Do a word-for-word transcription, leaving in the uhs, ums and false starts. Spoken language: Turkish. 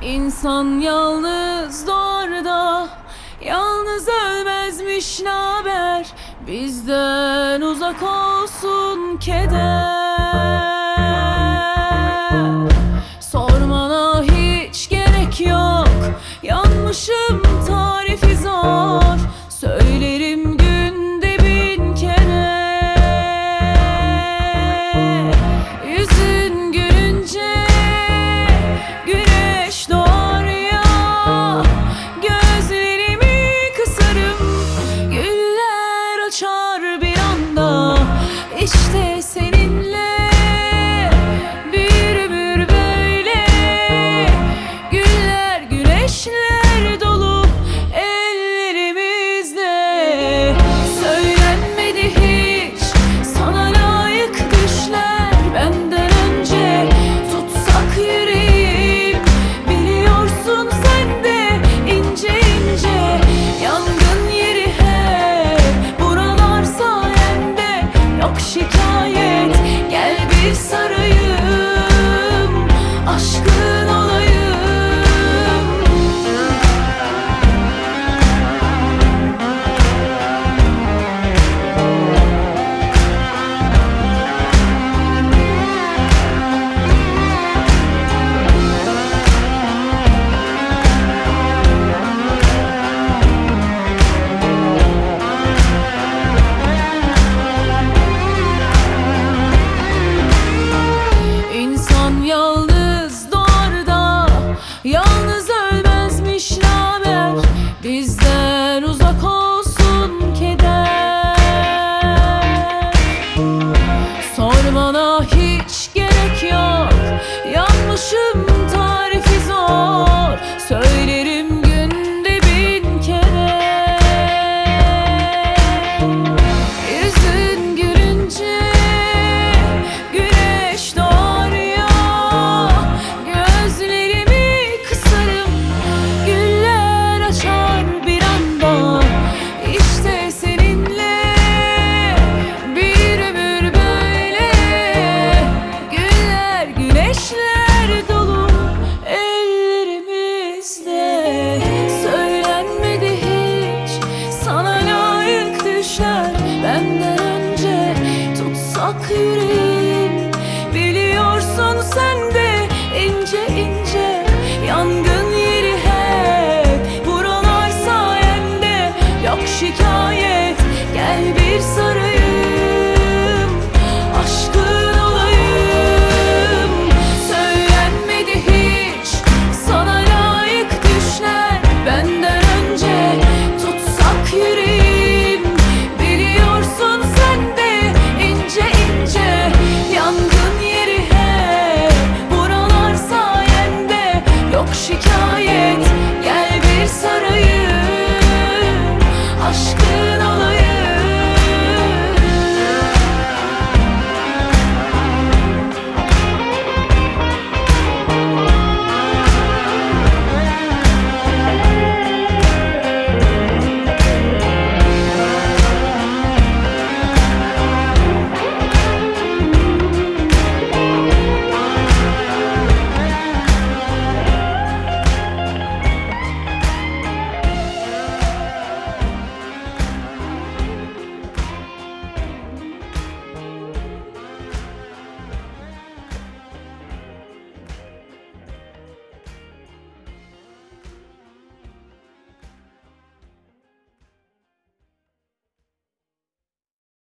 İnsan yalnız doğar da yalnız ölmezmiş, naber? Bizden uzak olsun keder. Sormana hiç gerek yok, yanmışım tarifi zor. Söylerim günde bin kere. Yüzün gülünce güneş doğar ya, gözlerimi kısarım, güller açar bir anda. İşte seninle bir ömür böyle, güller güneşler dolu ellerimizde. Söylenmedi hiç sana layık düşler benden önce. Tutsak yüreğim, biliyorsun sen de ince ince. Yangın yeri hep buralar sayende, yok şikayet. Gel bir sarayım, aşkın olayım. İnsan yalnız doğar da yalnız ölmezmiş, naber? Bizden uzak olsun keder. Sormana hiç gerek yok, yanmışım